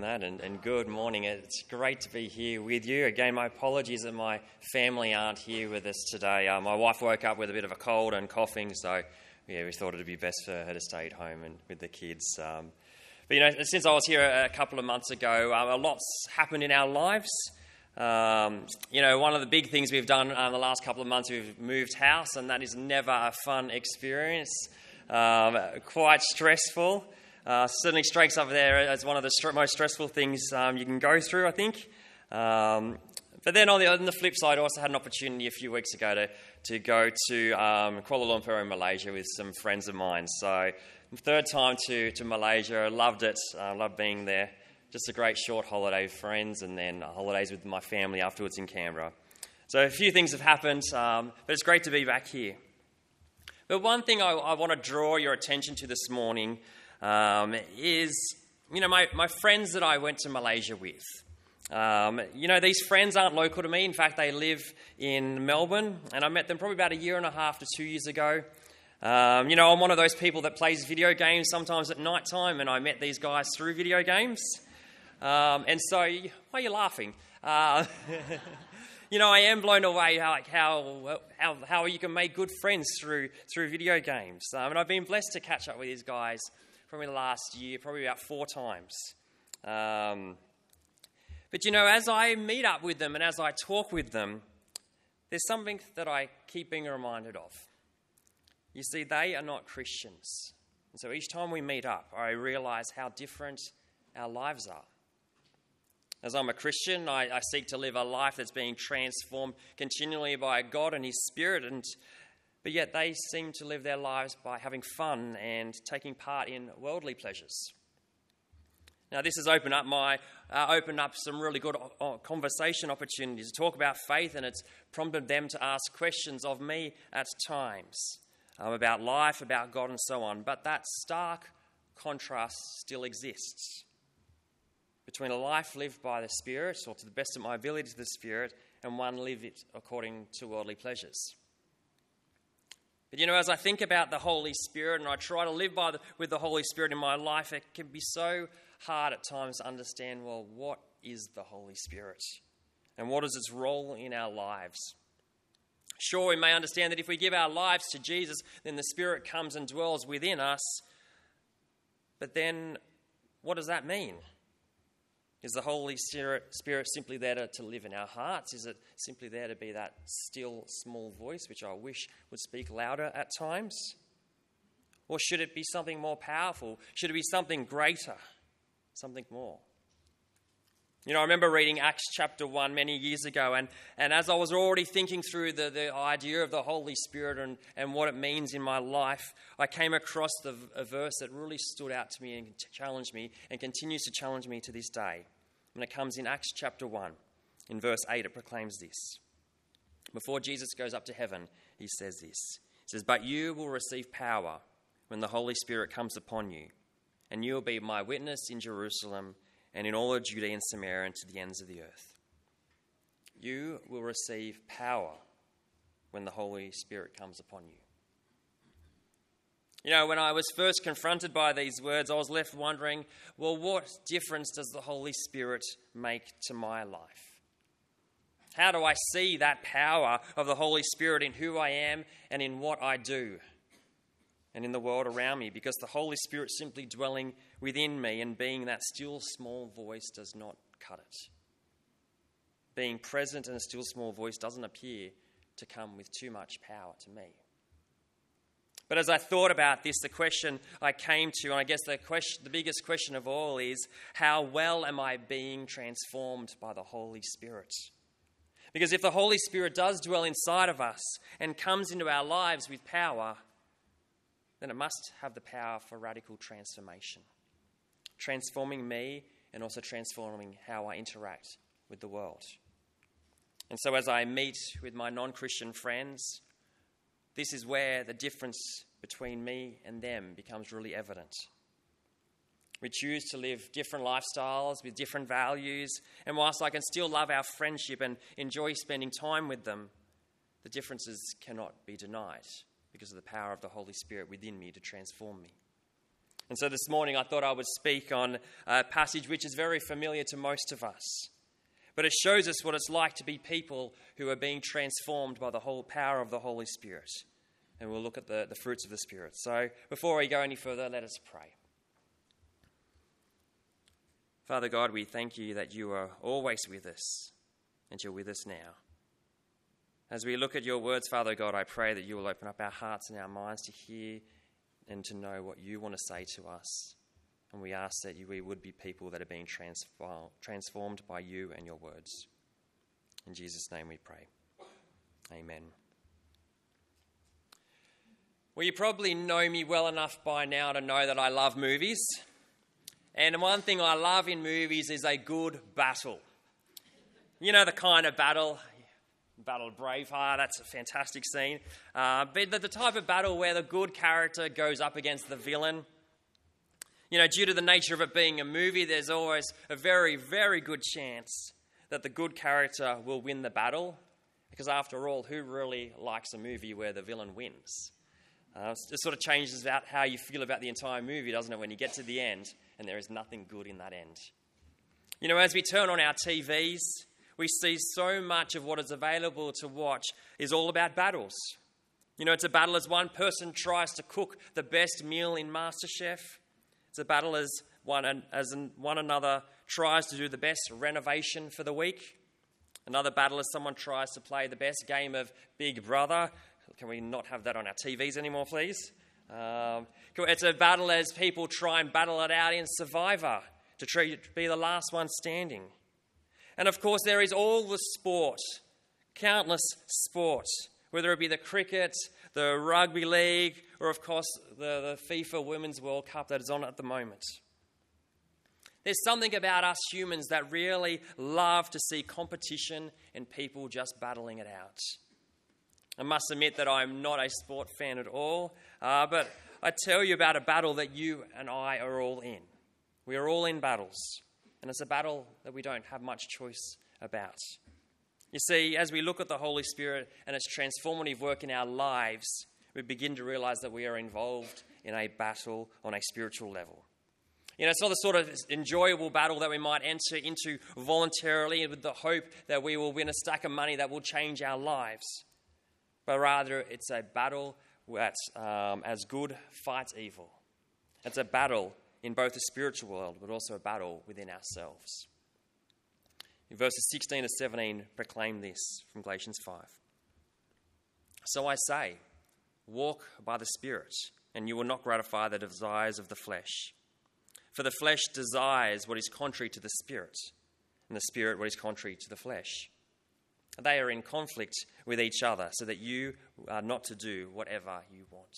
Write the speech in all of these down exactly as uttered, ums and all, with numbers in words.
that, and, and good morning. It's great to be here with you. Again, my apologies that my family aren't here with us today. Uh, my wife woke up with a bit of a cold and coughing, so yeah, we thought it would be best for her to stay at home and with the kids. Um, but, you know, since I was here a, a couple of months ago, uh, a lot's happened in our lives. Um, you know, one of the big things we've done uh, the last couple of months, we've moved house, and that is never a fun experience. Um, quite stressful. Uh, certainly strikes up there as one of the st- most stressful things um, you can go through, I think. Um, but then on the, on the flip side, I also had an opportunity a few weeks ago to, to go to um, Kuala Lumpur in Malaysia with some friends of mine. So third time to, to Malaysia. Loved it. Uh, loved being there. Just a great short holiday with friends, and then holidays with my family afterwards in Canberra. So a few things have happened, um, but it's great to be back here. But one thing I, I want to draw your attention to this morning Um, is, you know, my, my friends that I went to Malaysia with. Um, you know, these friends aren't local to me. In fact, they live in Melbourne, and I met them probably about a year and a half to two years ago. Um, you know, I'm one of those people that plays video games sometimes at night time, and I met these guys through video games. Um, and so, why are you laughing? Uh, you know, I am blown away how, like, how how how you can make good friends through through video games. Um, and I've been blessed to catch up with these guys probably the last year, probably about four times. Um, but, you know, as I meet up with them and as I talk with them, there's something that I keep being reminded of. You see, they are not Christians. And so each time we meet up, I realise how different our lives are. As I'm a Christian, I, I seek to live a life that's being transformed continually by God and His Spirit, and but yet they seem to live their lives by having fun and taking part in worldly pleasures. Now, this has opened up my uh, opened up some really good uh, conversation opportunities to talk about faith, and it's prompted them to ask questions of me at times um, about life, about God, and so on. But that stark contrast still exists between a life lived by the Spirit, or to the best of my ability to the Spirit, and one lived according to worldly pleasures. But, you know, as I think about the Holy Spirit and I try to live by the, with the Holy Spirit in my life, it can be so hard at times to understand, well, what is the Holy Spirit? And what is its role in our lives? Sure, we may understand that if we give our lives to Jesus, then the Spirit comes and dwells within us. But then, what does that mean? Is the Holy Spirit simply there to, to live in our hearts? Is it simply there to be that still, small voice, which I wish would speak louder at times? Or should it be something more powerful? Should it be something greater? Something more? You know, I remember reading Acts chapter one many years ago, and, and as I was already thinking through the, the idea of the Holy Spirit and, and what it means in my life, I came across the, a verse that really stood out to me and challenged me and continues to challenge me to this day. And it comes in Acts chapter one. In verse eight, it proclaims this. Before Jesus goes up to heaven, he says this. He says, "But you will receive power when the Holy Spirit comes upon you, and you will be my witness in Jerusalem and in all of Judea and Samaria and to the ends of the earth." You will receive power when the Holy Spirit comes upon you. You know, when I was first confronted by these words, I was left wondering, well, what difference does the Holy Spirit make to my life? How do I see that power of the Holy Spirit in who I am and in what I do and in the world around me? Because the Holy Spirit simply dwelling within me and being that still small voice does not cut it. Being present in a still small voice doesn't appear to come with too much power to me. But as I thought about this, the question I came to, and I guess the question, the biggest question of all is, how well am I being transformed by the Holy Spirit? Because if the Holy Spirit does dwell inside of us and comes into our lives with power, then it must have the power for radical transformation. Transforming me and also transforming how I interact with the world. And so as I meet with my non-Christian friends, this is where the difference between me and them becomes really evident. We choose to live different lifestyles with different values, and whilst I can still love our friendship and enjoy spending time with them, the differences cannot be denied because of the power of the Holy Spirit within me to transform me. And so this morning I thought I would speak on a passage which is very familiar to most of us. But it shows us what it's like to be people who are being transformed by the whole power of the Holy Spirit. And we'll look at the, the fruits of the Spirit. So before we go any further, let us pray. Father God, we thank you that you are always with us and you're with us now. As we look at your words, Father God, I pray that you will open up our hearts and our minds to hear and to know what you want to say to us. And we ask that you, we would be people that are being transform, transformed by you and your words. In Jesus' name we pray. Amen. Well, you probably know me well enough by now to know that I love movies. And one thing I love in movies is a good battle. You know the kind of battle... Battle of Braveheart, that's a fantastic scene. Uh, but the, the type of battle where the good character goes up against the villain. You know, due to the nature of it being a movie, there's always a very, very good chance that the good character will win the battle. Because after all, who really likes a movie where the villain wins? Uh, it sort of changes about how you feel about the entire movie, doesn't it, when you get to the end and there is nothing good in that end. You know, as we turn on our T Vs, we see so much of what is available to watch is all about battles. You know, it's a battle as one person tries to cook the best meal in MasterChef. It's a battle as one, as one another tries to do the best renovation for the week. Another battle as someone tries to play the best game of Big Brother. Can we not have that on our T Vs anymore, please? Um, it's a battle as people try and battle it out in Survivor to try to be the last one standing. And of course, there is all the sport, countless sport, whether it be the cricket, the rugby league, or of course the, the FIFA Women's World Cup that is on at the moment. There's something about us humans that really love to see competition and people just battling it out. I must admit that I'm not a sport fan at all, uh, but I tell you about a battle that you and I are all in. We are all in battles. And it's a battle that we don't have much choice about. You see, as we look at the Holy Spirit and its transformative work in our lives, we begin to realize that we are involved in a battle on a spiritual level. You know, it's not the sort of enjoyable battle that we might enter into voluntarily with the hope that we will win a stack of money that will change our lives. But rather, it's a battle that, um, as good fights evil. It's a battle in both the spiritual world, but also a battle within ourselves. In verses sixteen to seventeen, proclaim this from Galatians five. So I say, walk by the Spirit, and you will not gratify the desires of the flesh. For the flesh desires what is contrary to the Spirit, and the Spirit what is contrary to the flesh. They are in conflict with each other, so that you are not to do whatever you want.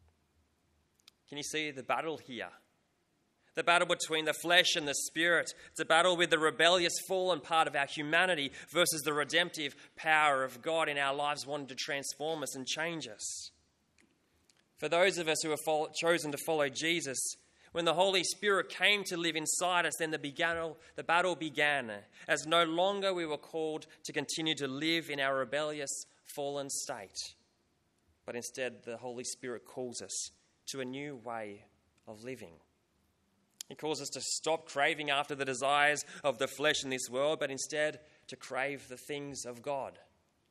Can you see the battle here? The battle between the flesh and the spirit. It's a battle with the rebellious, fallen part of our humanity versus the redemptive power of God in our lives wanting to transform us and change us. For those of us who have chosen to follow Jesus, when the Holy Spirit came to live inside us, then the, began, the battle began, as no longer we were called to continue to live in our rebellious, fallen state. But instead, the Holy Spirit calls us to a new way of living. He calls us to stop craving after the desires of the flesh in this world, but instead to crave the things of God.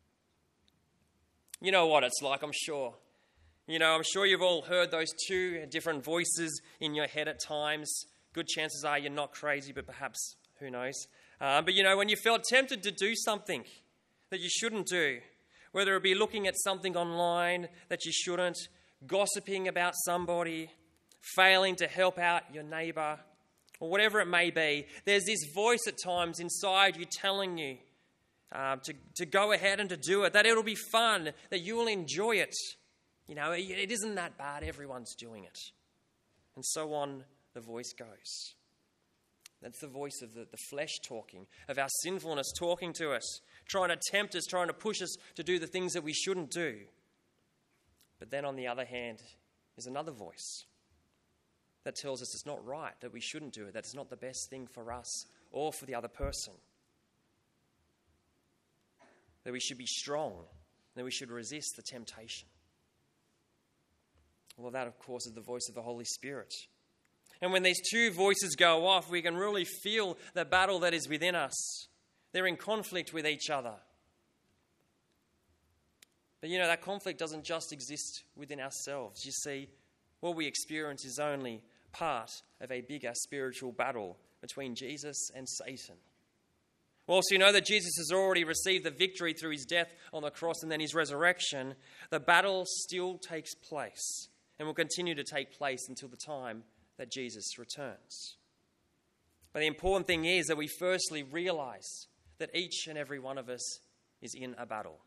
You know what it's like, I'm sure. You know, I'm sure you've all heard those two different voices in your head at times. Good chances are you're not crazy, but perhaps, who knows. Um, but you know, when you felt tempted to do something that you shouldn't do, whether it be looking at something online that you shouldn't, gossiping about somebody, failing to help out your neighbour, or whatever it may be, there's this voice at times inside you telling you um, to, to go ahead and to do it, that it'll be fun, that you will enjoy it. You know, it, it isn't that bad, everyone's doing it. And so on the voice goes. That's the voice of the, the flesh talking, of our sinfulness talking to us, trying to tempt us, trying to push us to do the things that we shouldn't do. But then on the other hand is another voice that tells us it's not right, that we shouldn't do it, that it's not the best thing for us or for the other person. That we should be strong, that we should resist the temptation. Well, that, of course, is the voice of the Holy Spirit. And when these two voices go off, we can really feel the battle that is within us. They're in conflict with each other. But you know, that conflict doesn't just exist within ourselves. You see, what we experience is only part of a bigger spiritual battle between Jesus and Satan. Whilst you know that Jesus has already received the victory through his death on the cross and then his resurrection, the battle still takes place and will continue to take place until the time that Jesus returns. But the important thing is that we firstly realize that each and every one of us is in a battle.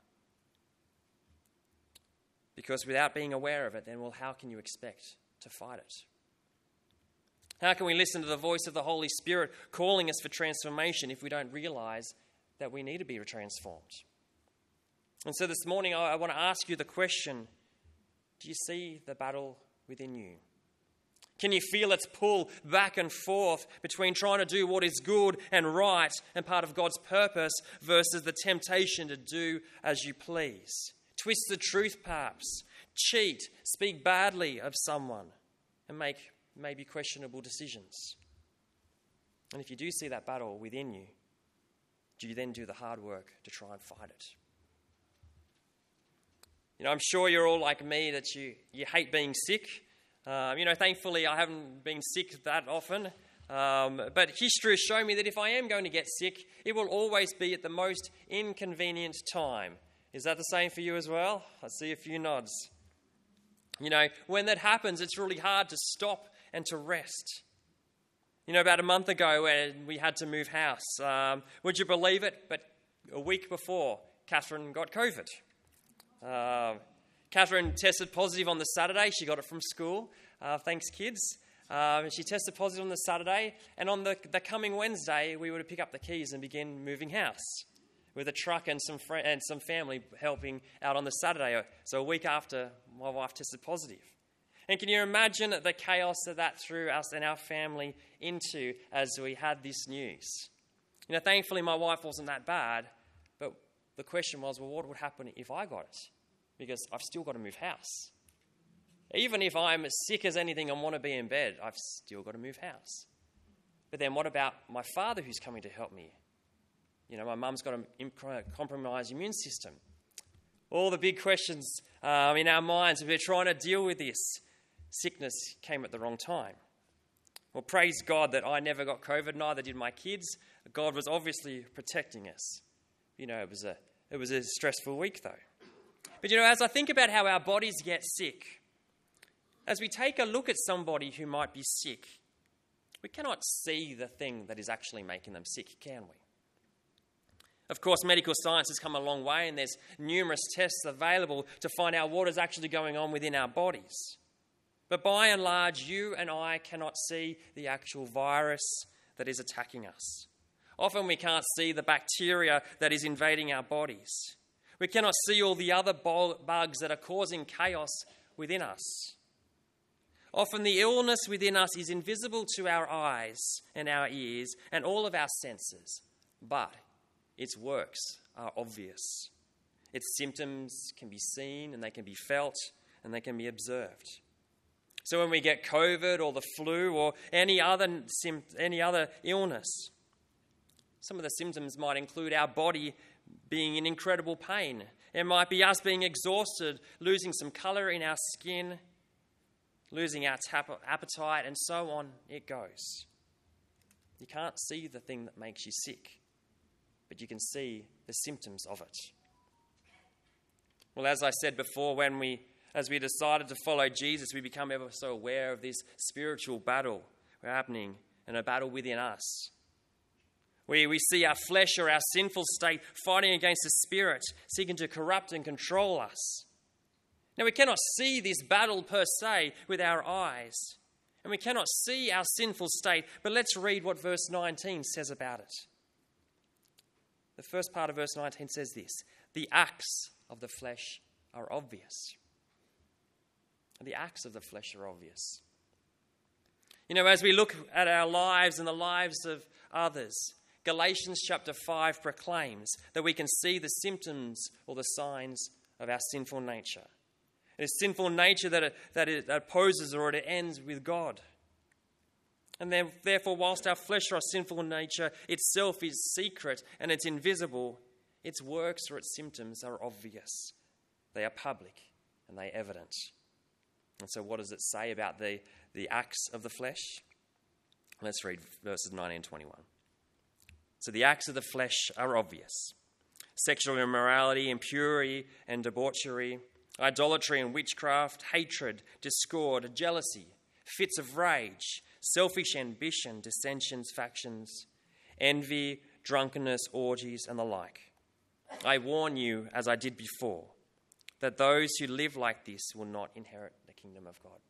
Because without being aware of it, then, well, how can you expect to fight it? How can we listen to the voice of the Holy Spirit calling us for transformation if we don't realize that we need to be transformed? And so this morning, I want to ask you the question, do you see the battle within you? Can you feel its pull back and forth between trying to do what is good and right and part of God's purpose versus the temptation to do as you please? Twist the truth perhaps, cheat, speak badly of someone, and make maybe questionable decisions. And if you do see that battle within you, do you then do the hard work to try and fight it? You know, I'm sure you're all like me that you, you hate being sick. Um, you know, thankfully I haven't been sick that often. Um, but history has shown me that if I am going to get sick, it will always be at the most inconvenient time. Is that the same for you as well? I see a few nods. You know, when that happens, it's really hard to stop and to rest. You know, about a month ago when we had to move house, um, would you believe it? But a week before, Catherine got COVID. Uh, Catherine tested positive on the Saturday. She got it from school. Uh, thanks, kids. Um, she tested positive on the Saturday. And on the, the coming Wednesday, we were to pick up the keys and begin moving house, with a truck and some fr- and some family helping out on the Saturday. So a week after my wife tested positive. And can you imagine the chaos that that threw us and our family into as we had this news? You know, thankfully my wife wasn't that bad, but the question was, well, what would happen if I got it? Because I've still got to move house. Even if I'm as sick as anything and want to be in bed, I've still got to move house. But then what about my father who's coming to help me? You know, my mum's got a compromised immune system. All the big questions um, in our minds, we're trying to deal with this. Sickness came at the wrong time. Well, praise God that I never got COVID, neither did my kids. God was obviously protecting us. You know, it was a it was a stressful week though. But you know, as I think about how our bodies get sick, as we take a look at somebody who might be sick, we cannot see the thing that is actually making them sick, can we? Of course, medical science has come a long way and there's numerous tests available to find out what is actually going on within our bodies. But by and large, you and I cannot see the actual virus that is attacking us. Often we can't see the bacteria that is invading our bodies. We cannot see all the other bugs that are causing chaos within us. Often the illness within us is invisible to our eyes and our ears and all of our senses, but its works are obvious. Its symptoms can be seen and they can be felt and they can be observed. So when we get COVID or the flu or any other any other illness, some of the symptoms might include our body being in incredible pain. It might be us being exhausted, losing some colour in our skin, losing our tap- appetite, and so on it goes. You can't see the thing that makes you sick, but you can see the symptoms of it. Well, as I said before, when we, as we decided to follow Jesus, we become ever so aware of this spiritual battle happening and a battle within us. We, we see our flesh or our sinful state fighting against the Spirit, seeking to corrupt and control us. Now, we cannot see this battle per se with our eyes, and we cannot see our sinful state, but let's read what verse nineteen says about it. The first part of verse nineteen says this: the acts of the flesh are obvious. The acts of the flesh are obvious. You know, as we look at our lives and the lives of others, Galatians chapter five proclaims that we can see the symptoms or the signs of our sinful nature. It is sinful nature that, it, that it opposes or it ends with God. And then, therefore, whilst our flesh or our sinful nature itself is secret and it's invisible, its works or its symptoms are obvious. They are public and they are evident. And so what does it say about the, the acts of the flesh? Let's read verses nineteen and twenty-one. So the acts of the flesh are obvious. Sexual immorality, impurity and debauchery, idolatry and witchcraft, hatred, discord, jealousy, fits of rage, selfish ambition, dissensions, factions, envy, drunkenness, orgies, and the like. I warn you, as I did before, that those who live like this will not inherit the kingdom of God.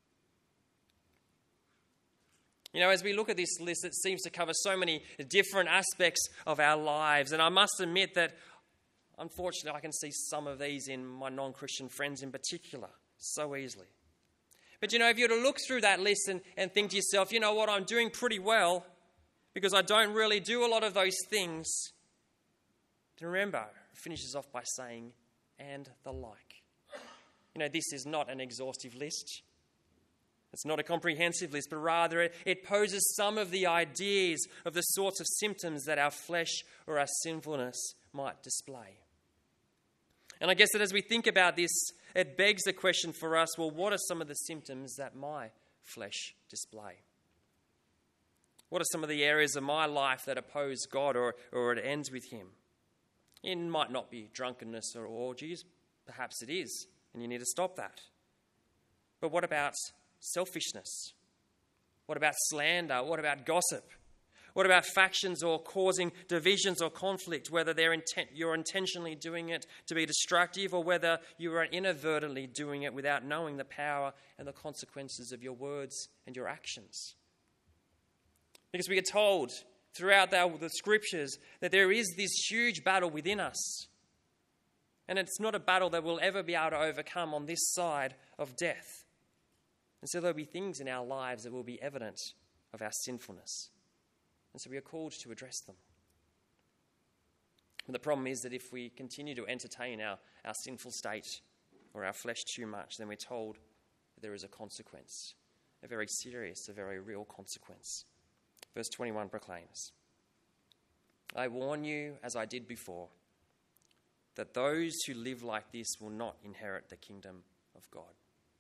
You know, as we look at this list, it seems to cover so many different aspects of our lives. And I must admit that, unfortunately, I can see some of these in my non-Christian friends in particular so easily. But, you know, if you were to look through that list and, and think to yourself, you know what, I'm doing pretty well because I don't really do a lot of those things, then remember, it finishes off by saying, and the like. You know, this is not an exhaustive list. It's not a comprehensive list, but rather it, it poses some of the ideas of the sorts of symptoms that our flesh or our sinfulness might display. And I guess that as we think about this, it begs the question for us, well, what are some of the symptoms that my flesh display? What are some of the areas of my life that oppose God or, or it ends with him? It might not be drunkenness or orgies. Perhaps it is, and you need to stop that. But what about selfishness? What about slander? What about gossip? What about factions or causing divisions or conflict, whether they're intent, you're intentionally doing it to be destructive or whether you are inadvertently doing it without knowing the power and the consequences of your words and your actions? Because we are told throughout the, the scriptures that there is this huge battle within us. And it's not a battle that we'll ever be able to overcome on this side of death. And so there'll be things in our lives that will be evident of our sinfulness. And so we are called to address them. But the problem is that if we continue to entertain our, our sinful state or our flesh too much, then we're told that there is a consequence, a very serious, a very real consequence. Verse twenty-one proclaims, I warn you, as I did before, that those who live like this will not inherit the kingdom of God.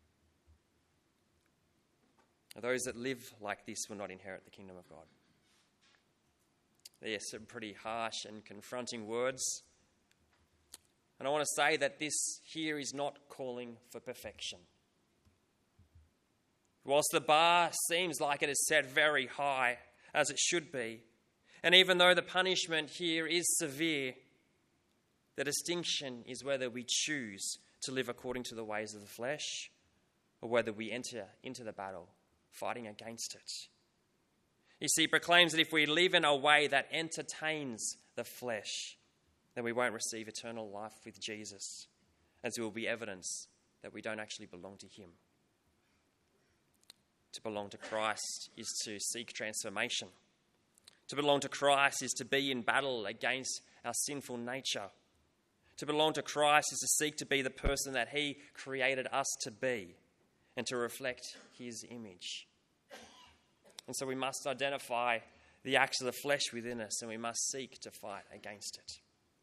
Those that live like this will not inherit the kingdom of God. They're some pretty harsh and confronting words. And I want to say that this here is not calling for perfection. Whilst the bar seems like it is set very high, as it should be, and even though the punishment here is severe, the distinction is whether we choose to live according to the ways of the flesh or whether we enter into the battle fighting against it. You see, he proclaims that if we live in a way that entertains the flesh, then we won't receive eternal life with Jesus, as it will be evidence that we don't actually belong to him. To belong to Christ is to seek transformation. To belong to Christ is to be in battle against our sinful nature. To belong to Christ is to seek to be the person that he created us to be and to reflect his image. And so we must identify the acts of the flesh within us and we must seek to fight against it.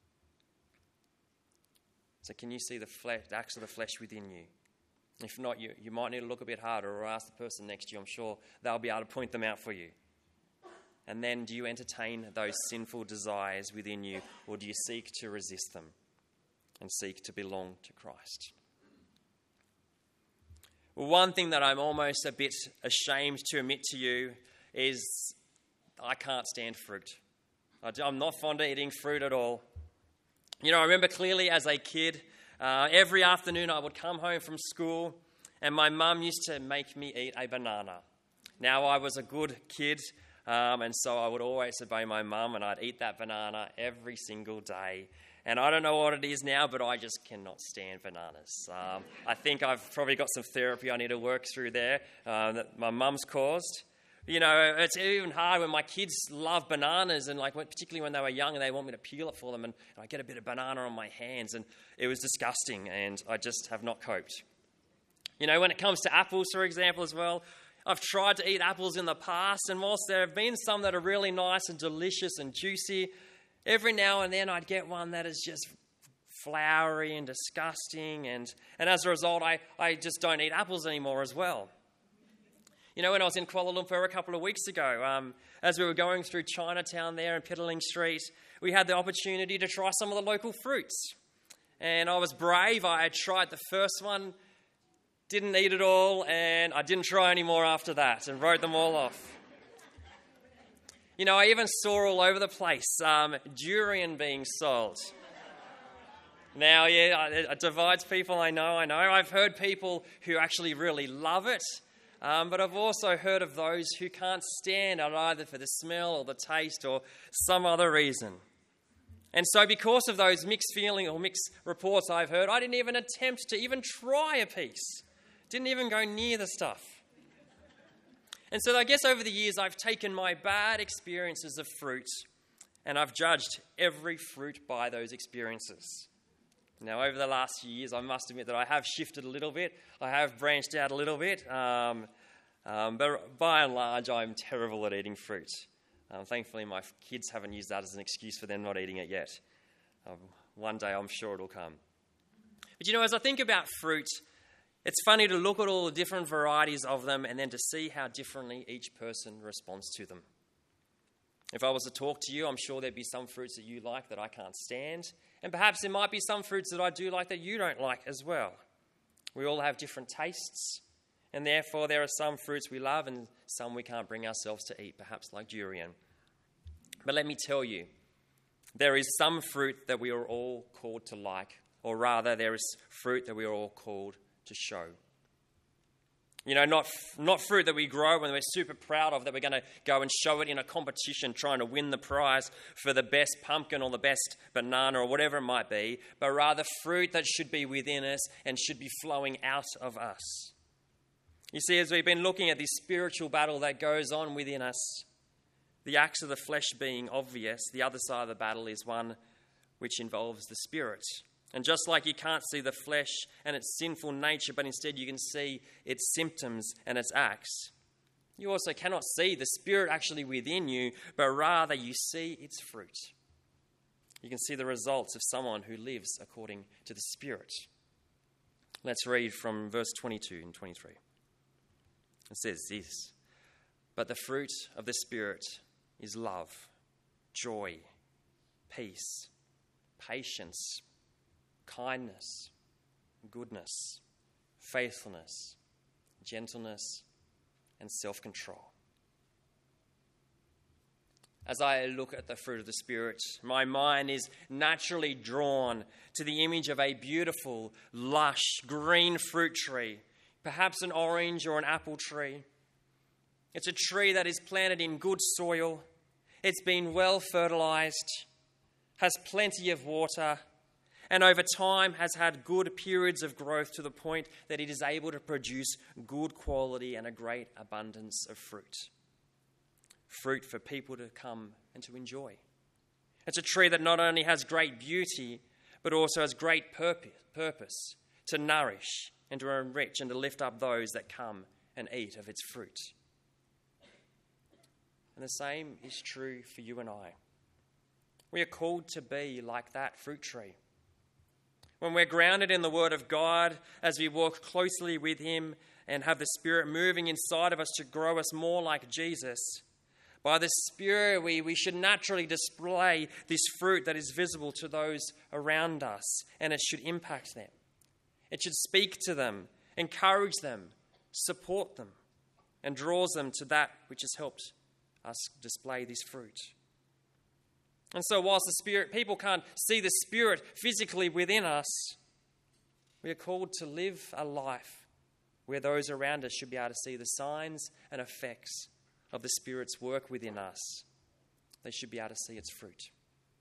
So can you see the, flesh, the acts of the flesh within you? If not, you, you might need to look a bit harder or ask the person next to you. I'm sure they'll be able to point them out for you. And then do you entertain those sinful desires within you, or do you seek to resist them and seek to belong to Christ? Well, one thing that I'm almost a bit ashamed to admit to you is I can't stand fruit. I'm not fond of eating fruit at all. You know, I remember clearly as a kid, uh, every afternoon I would come home from school and my mum used to make me eat a banana. Now, I was a good kid, um, and so I would always obey my mum and I'd eat that banana every single day. And I don't know what it is now, but I just cannot stand bananas. Um, I think I've probably got some therapy I need to work through there uh, that my mum's caused. You know, it's even hard when my kids love bananas, and like particularly when they were young and they want me to peel it for them, and I get a bit of banana on my hands, and it was disgusting, and I just have not coped. You know, when it comes to apples, for example, as well, I've tried to eat apples in the past, and whilst there have been some that are really nice and delicious and juicy, every now and then I'd get one that is just floury and disgusting, and, and as a result, I, I just don't eat apples anymore as well. You know, when I was in Kuala Lumpur a couple of weeks ago, um, as we were going through Chinatown there and Petaling Street, we had the opportunity to try some of the local fruits. And I was brave. I had tried the first one, didn't eat it all, and I didn't try any more after that and wrote them all off. You know, I even saw all over the place um, durian being sold. Now, yeah, it divides people, I know, I know. I've heard people who actually really love it. Um, but I've also heard of those who can't stand it either for the smell or the taste or some other reason. And so because of those mixed feelings or mixed reports I've heard, I didn't even attempt to even try a piece. Didn't even go near the stuff. And so I guess over the years I've taken my bad experiences of fruit and I've judged every fruit by those experiences. Now, over the last few years, I must admit that I have shifted a little bit. I have branched out a little bit. Um, um, but by and large, I'm terrible at eating fruit. Um, thankfully, my kids haven't used that as an excuse for them not eating it yet. Um, one day, I'm sure it'll come. But you know, as I think about fruit, it's funny to look at all the different varieties of them and then to see how differently each person responds to them. If I was to talk to you, I'm sure there'd be some fruits that you like that I can't stand. And perhaps there might be some fruits that I do like that you don't like as well. We all have different tastes. And therefore, there are some fruits we love and some we can't bring ourselves to eat, perhaps like durian. But let me tell you, there is some fruit that we are all called to like. Or rather, there is fruit that we are all called to show. You know, not not fruit that we grow and we're super proud of, that we're going to go and show it in a competition trying to win the prize for the best pumpkin or the best banana or whatever it might be, but rather fruit that should be within us and should be flowing out of us. You see, as we've been looking at this spiritual battle that goes on within us, the acts of the flesh being obvious, the other side of the battle is one which involves the spirit. And just like you can't see the flesh and its sinful nature, but instead you can see its symptoms and its acts, you also cannot see the Spirit actually within you, but rather you see its fruit. You can see the results of someone who lives according to the Spirit. Let's read from verse twenty-two and twenty-three. It says this: "But the fruit of the Spirit is love, joy, peace, patience, kindness, goodness, faithfulness, gentleness, and self-control." As I look at the fruit of the Spirit, my mind is naturally drawn to the image of a beautiful, lush, green fruit tree, perhaps an orange or an apple tree. It's a tree that is planted in good soil. It's been well fertilized, has plenty of water, and over time has had good periods of growth to the point that it is able to produce good quality and a great abundance of fruit. Fruit for people to come and to enjoy. It's a tree that not only has great beauty, but also has great purpose to nourish and to enrich and to lift up those that come and eat of its fruit. And the same is true for you and I. We are called to be like that fruit tree. When we're grounded in the Word of God, as we walk closely with Him and have the Spirit moving inside of us to grow us more like Jesus, by the Spirit we, we should naturally display this fruit that is visible to those around us, and it should impact them. It should speak to them, encourage them, support them, and draws them to that which has helped us display this fruit. And so whilst the Spirit, people can't see the Spirit physically within us, we are called to live a life where those around us should be able to see the signs and effects of the Spirit's work within us. They should be able to see its fruit.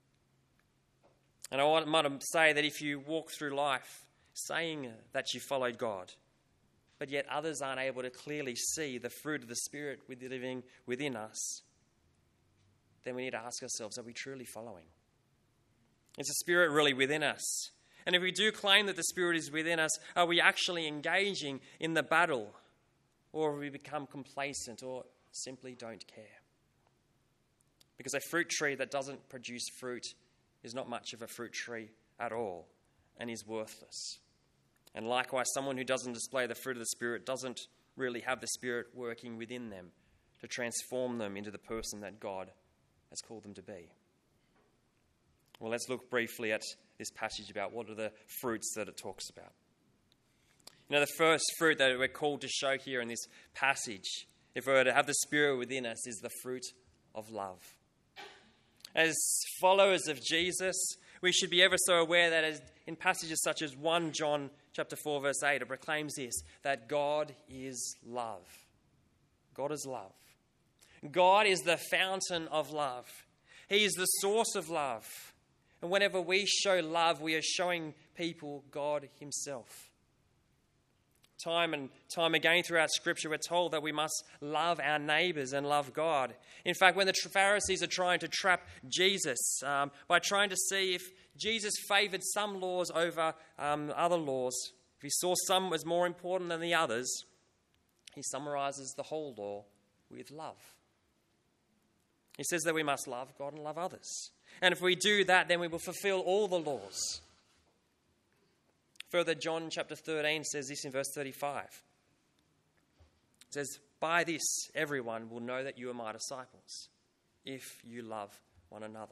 And I might say that if you walk through life saying that you followed God, but yet others aren't able to clearly see the fruit of the Spirit living within us, then we need to ask ourselves, are we truly following? Is the Spirit really within us? And if we do claim that the Spirit is within us, are we actually engaging in the battle? or have we become complacent or simply don't care? Because a fruit tree that doesn't produce fruit is not much of a fruit tree at all and is worthless. And likewise, someone who doesn't display the fruit of the Spirit doesn't really have the Spirit working within them to transform them into the person that God has called them to be. Well, let's look briefly at this passage about what are the fruits that it talks about. You know, the first fruit that we're called to show here in this passage, if we were to have the Spirit within us, is the fruit of love. As followers of Jesus, we should be ever so aware that as in passages such as First John chapter four, verse eight, it proclaims this, that God is love. God is love. God is the fountain of love. He is the source of love. And whenever we show love, we are showing people God himself. Time and time again throughout Scripture, we're told that we must love our neighbours and love God. In fact, when the Pharisees are trying to trap Jesus um, by trying to see if Jesus favoured some laws over um, other laws, if he saw some as more important than the others, he summarises the whole law with love. He says that we must love God and love others. And if we do that, then we will fulfill all the laws. Further, John chapter thirteen says this in verse thirty-five. It says, "By this everyone will know that you are my disciples, if you love one another."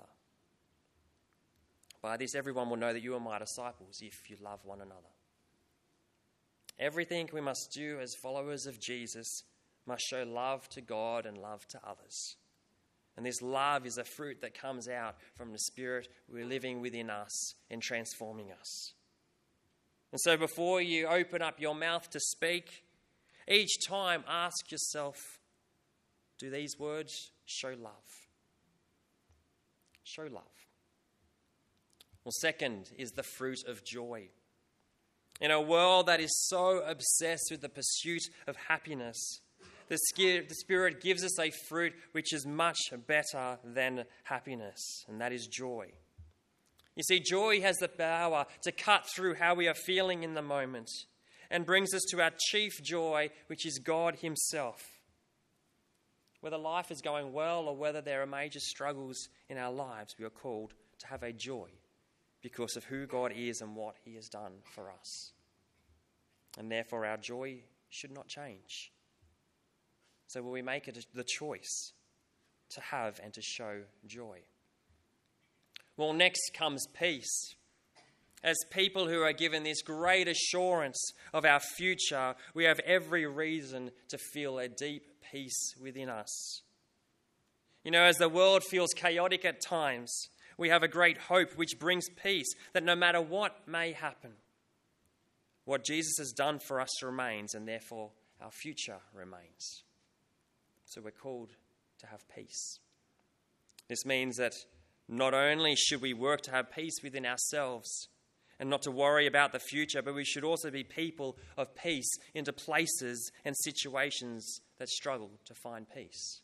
By this everyone will know that you are my disciples, if you love one another. Everything we must do as followers of Jesus must show love to God and love to others. And this love is a fruit that comes out from the Spirit we're living within us and transforming us. And so before you open up your mouth to speak, each time ask yourself, do these words show love? Show love. Well, second is the fruit of joy. In a world that is so obsessed with the pursuit of happiness, the Spirit gives us a fruit which is much better than happiness, and that is joy. You see, joy has the power to cut through how we are feeling in the moment and brings us to our chief joy, which is God himself. Whether life is going well or whether there are major struggles in our lives, we are called to have a joy because of who God is and what he has done for us. And therefore our joy should not change. So will we make it the choice to have and to show joy? Well, next comes peace. As people who are given this great assurance of our future, we have every reason to feel a deep peace within us. You know, as the world feels chaotic at times, we have a great hope which brings peace, that no matter what may happen, what Jesus has done for us remains, and therefore our future remains. So we're called to have peace. This means that not only should we work to have peace within ourselves and not to worry about the future, but we should also be people of peace into places and situations that struggle to find peace.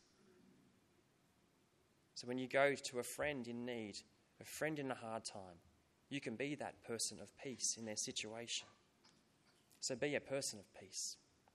So when you go to a friend in need, a friend in a hard time, you can be that person of peace in their situation. So be a person of peace.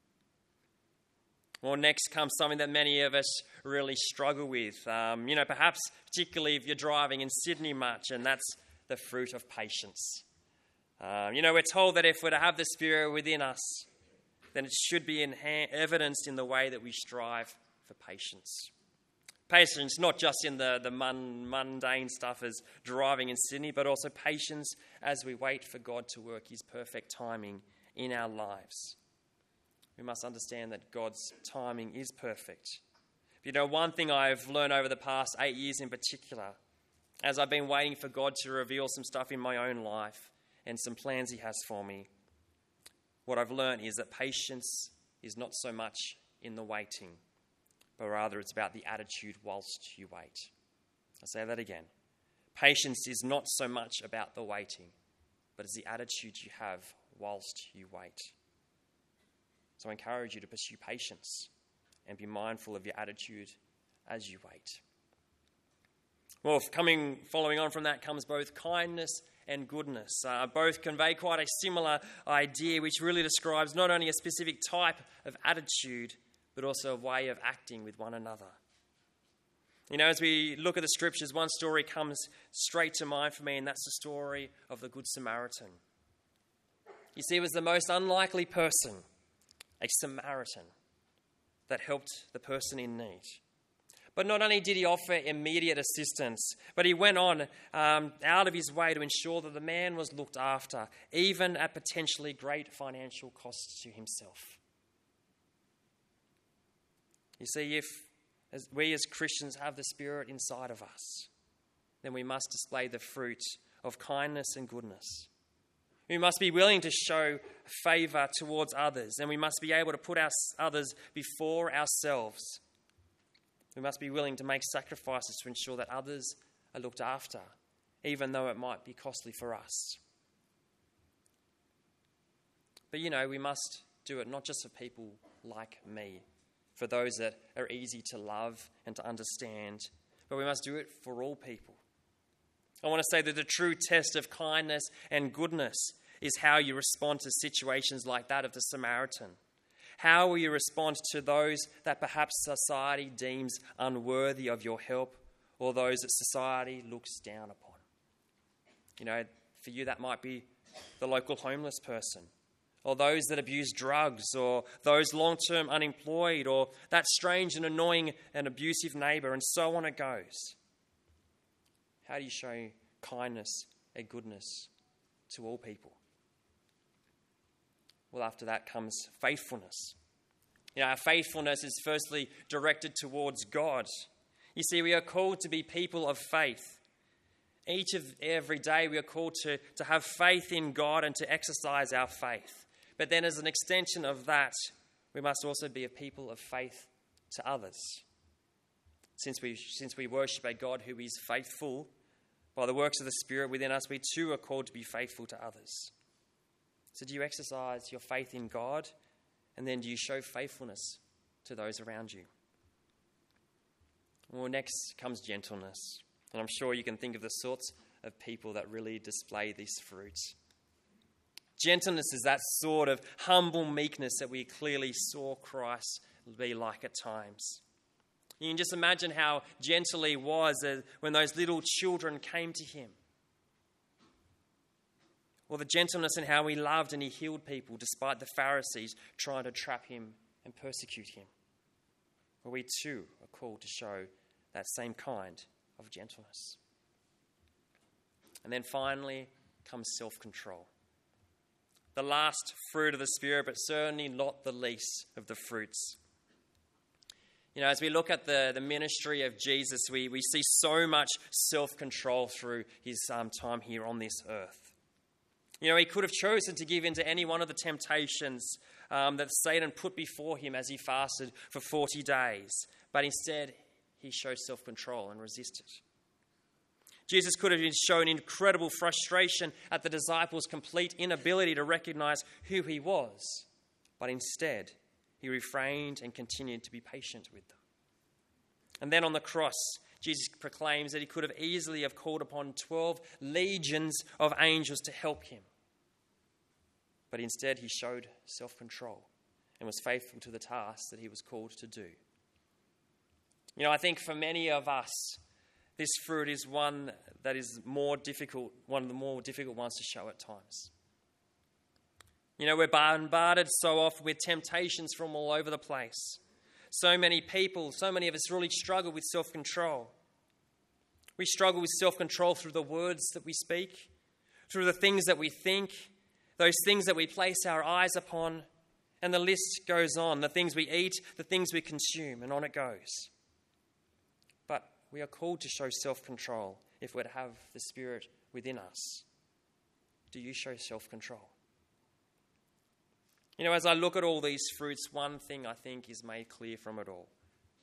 Well, next comes something that many of us really struggle with. Um, you know, perhaps particularly if you're driving in Sydney much, and that's the fruit of patience. Um, you know, we're told that if we're to have the Spirit within us, then it should be enha- evidenced in the way that we strive for patience. Patience, not just in the, the mun- mundane stuff as driving in Sydney, but also patience as we wait for God to work his perfect timing in our lives. We must understand that God's timing is perfect. But you know, one thing I've learned over the past eight years in particular, as I've been waiting for God to reveal some stuff in my own life and some plans he has for me, what I've learned is that patience is not so much in the waiting, but rather it's about the attitude whilst you wait. I'll say that again. Patience is not so much about the waiting, but it's the attitude you have whilst you wait. So I encourage you to pursue patience and be mindful of your attitude as you wait. Well, coming, following on from that comes both kindness and goodness. Uh, both convey quite a similar idea, which really describes not only a specific type of attitude, but also a way of acting with one another. You know, as we look at the scriptures, one story comes straight to mind for me, and that's the story of the Good Samaritan. You see, it was the most unlikely person, a Samaritan, that helped the person in need. But not only did he offer immediate assistance, but he went on um, out of his way to ensure that the man was looked after, even at potentially great financial costs to himself. You see, if as we as Christians have the Spirit inside of us, then we must display the fruit of kindness and goodness. We must be willing to show favour towards others, and we must be able to put our others before ourselves. We must be willing to make sacrifices to ensure that others are looked after, even though it might be costly for us. But, you know, we must do it not just for people like me, for those that are easy to love and to understand, but we must do it for all people. I want to say that the true test of kindness and goodness is how you respond to situations like that of the Samaritan. How will you respond to those that perhaps society deems unworthy of your help, or those that society looks down upon? You know, for you that might be the local homeless person, or those that abuse drugs, or those long-term unemployed, or that strange and annoying and abusive neighbour, and so on it goes. How do you show kindness and goodness to all people? Well, after that comes faithfulness. You know, our faithfulness is firstly directed towards God. You see, we are called to be people of faith. Each of every day we are called to, to have faith in God and to exercise our faith. But then as an extension of that, we must also be a people of faith to others. Since we, since we worship a God who is faithful, by the works of the Spirit within us, we too are called to be faithful to others. So do you exercise your faith in God, and then do you show faithfulness to those around you? Well, next comes gentleness. And I'm sure you can think of the sorts of people that really display this fruit. Gentleness is that sort of humble meekness that we clearly saw Christ be like at times. You can just imagine how gentle he was when those little children came to him. Or the gentleness in how he loved and he healed people despite the Pharisees trying to trap him and persecute him. Well, we too are called to show that same kind of gentleness. And then finally comes self-control. The last fruit of the Spirit, but certainly not the least of the fruits. You know, as we look at the, the ministry of Jesus, we, we see so much self-control through his um, time here on this earth. You know, he could have chosen to give in to any one of the temptations um, that Satan put before him as he fasted for forty days. But instead, he showed self-control and resisted. Jesus could have shown incredible frustration at the disciples' complete inability to recognize who he was. But instead, he refrained and continued to be patient with them. And then on the cross, Jesus proclaims that he could have easily have called upon twelve legions of angels to help him. But instead, he showed self-control and was faithful to the task that he was called to do. You know, I think for many of us, this fruit is one that is more difficult, one of the more difficult ones to show at times. You know, we're bombarded so often with temptations from all over the place. So many people, so many of us really struggle with self-control. We struggle with self-control through the words that we speak, through the things that we think, those things that we place our eyes upon, and the list goes on, the things we eat, the things we consume, and on it goes. But we are called to show self-control if we're to have the Spirit within us. Do you show self-control? You know, as I look at all these fruits, one thing I think is made clear from it all.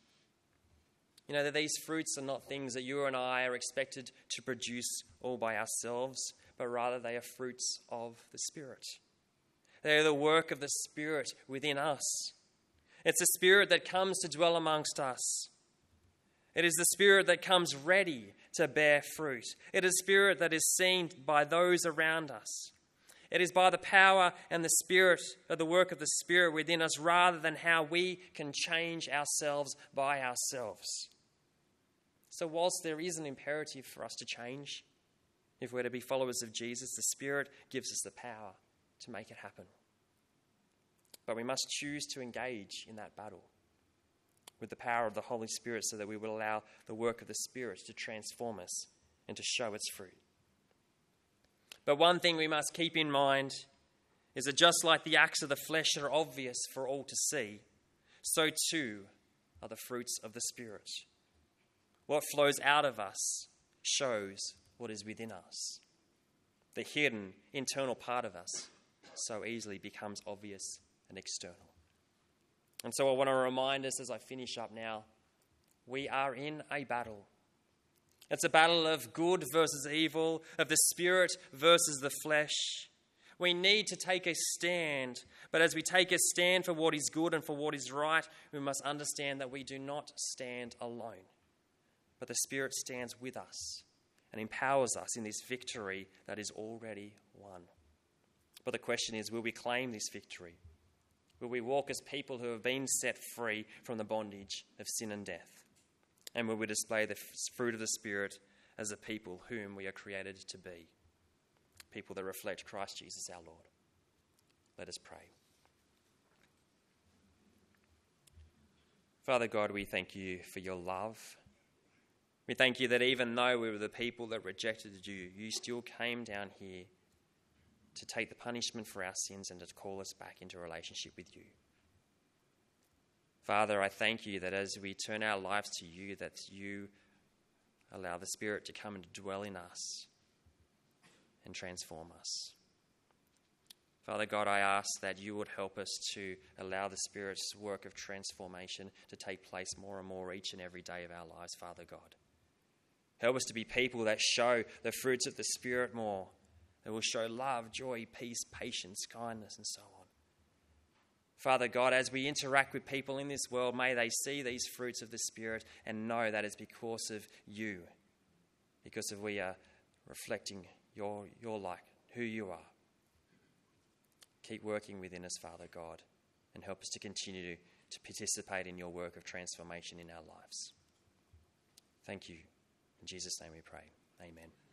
You know, that these fruits are not things that you and I are expected to produce all by ourselves, but rather they are fruits of the Spirit. They are the work of the Spirit within us. It's the Spirit that comes to dwell amongst us. It is the Spirit that comes ready to bear fruit. It is Spirit that is seen by those around us. It is by the power and the Spirit, of the work of the Spirit within us, rather than how we can change ourselves by ourselves. So whilst there is an imperative for us to change, if we're to be followers of Jesus, the Spirit gives us the power to make it happen. But we must choose to engage in that battle with the power of the Holy Spirit so that we will allow the work of the Spirit to transform us and to show its fruit. But one thing we must keep in mind is that just like the acts of the flesh are obvious for all to see, so too are the fruits of the Spirit. What flows out of us shows what is within us. The hidden, internal part of us so easily becomes obvious and external. And so I want to remind us as I finish up now, we are in a battle. It's a battle of good versus evil, of the Spirit versus the flesh. We need to take a stand, but as we take a stand for what is good and for what is right, we must understand that we do not stand alone, but the Spirit stands with us and empowers us in this victory that is already won. But the question is, will we claim this victory? Will we walk as people who have been set free from the bondage of sin and death? And will we display the fruit of the Spirit as a people whom we are created to be? People that reflect Christ Jesus our Lord. Let us pray. Father God, we thank you for your love. We thank you that even though we were the people that rejected you, you still came down here to take the punishment for our sins and to call us back into a relationship with you. Father, I thank you that as we turn our lives to you, that you allow the Spirit to come and dwell in us and transform us. Father God, I ask that you would help us to allow the Spirit's work of transformation to take place more and more each and every day of our lives, Father God. Help us to be people that show the fruits of the Spirit more, that will show love, joy, peace, patience, kindness, and so on. Father God, as we interact with people in this world, may they see these fruits of the Spirit and know that it's because of you, because of we are reflecting your, your like, who you are. Keep working within us, Father God, and help us to continue to, to participate in your work of transformation in our lives. Thank you. In Jesus' name we pray. Amen.